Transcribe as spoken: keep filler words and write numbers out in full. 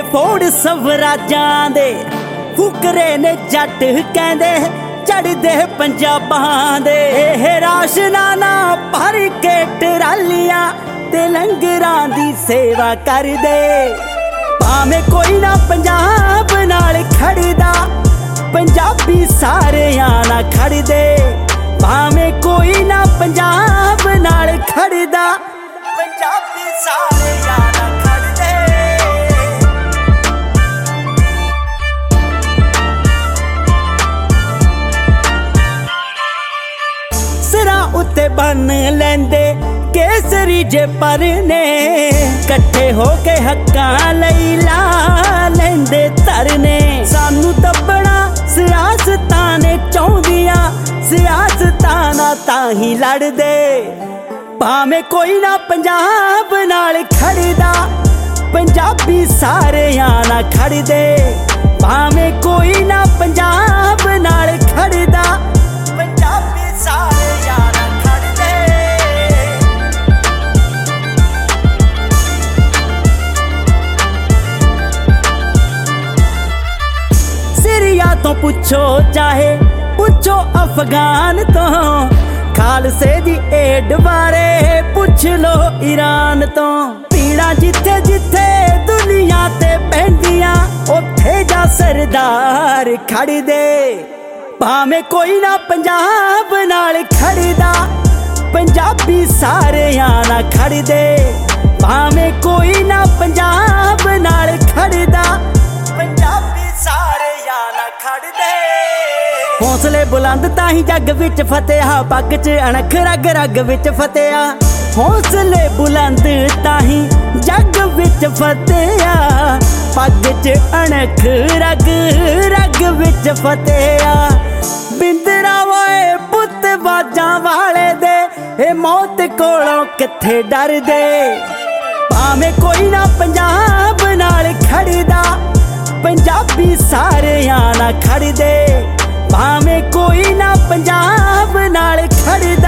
फोड़ स्वराजां दे फुकरे ने जट कहंदे चढ़दे पंजाबां दे राशना ना भर के टरालियां ते लंगरां दी सेवा कर दे भावें कोई ना पंजाब नाल खड़दा पंजाबी सारेयां ना खड़दे भावें कोई ना पंजाब नाल खड़दा पंजाबी सारेयां ना खड़दे सिरां उत्ते बन लैंदे केसरी जे परने कट्ठे हो के हक्कां लई ला लैंदे तरने सानू दबना सियासतां ने चाहुंदियां सियासतां ना ताही लड़दे भावें कोई ना पंजाब नाल खड़दा पंजाबी सारेयां ना खड़दे भावें कोई ना पंजाब नाल खड़दा पंजाबी सारेयां ना खड़दे सीरिया तो पुछो चाहे पुछो अफगान तो खालसे दी एड बारे पुछ लो ईरान तो पीड़ा जिथे जिथे दुनिया ते पैंदियां उत्थे जा सरदार खड़ दे भावें कोई ना पंजाब नाल खड़दा पंजाबी सारेयां ना खड़ दे भावें कोई ना पंजाब नाल खड़दा पंजाबी सारेयां ना खड़ दे हौसले बुलंद ताही जग विच फतेहा पग च अणख रग रग विच फतेहा हौसले बुलंद ताही जग विच फतेहा पग च अणख रग रग विच फतेहा बिंदरा वाए पुत बाजां वाले दे ए मौत कोलों किथे डर दे भावें कोई ना पंजाब नाल खड़दा पंजाबी सारेयां ना खड़दे भावें कोई ना पंजाब नाल खड़दा